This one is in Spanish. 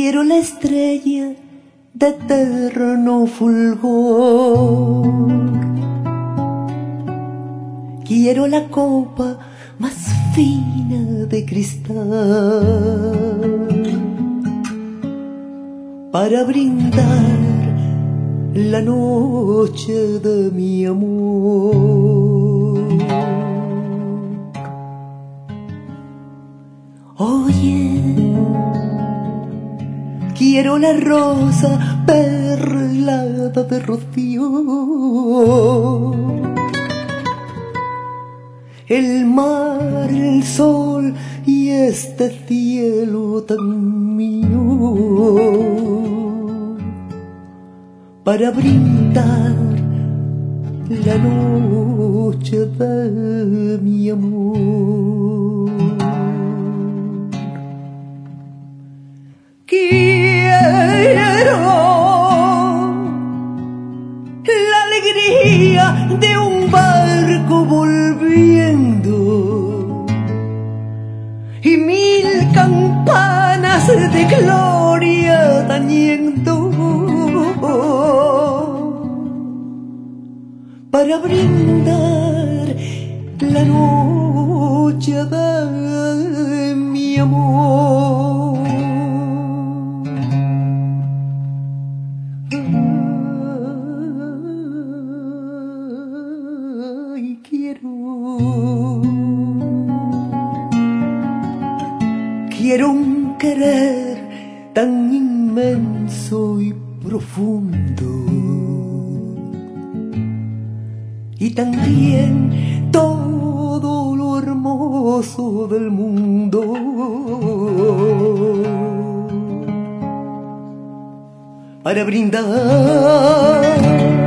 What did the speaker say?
Quiero la estrella de eterno fulgor, quiero la copa más fina de cristal para brindar la noche de mi amor. Oye, quiero la rosa perlada de rocío, el mar, el sol y este cielo tan mío, para brindar la noche de mi amor. Quiero la alegría de un barco volviendo y 1000 campanas de gloria tañendo para brindar la noche de mi amor. Ay, quiero un querer tan inmenso y profundo, y también todo lo hermoso del mundo, para brindar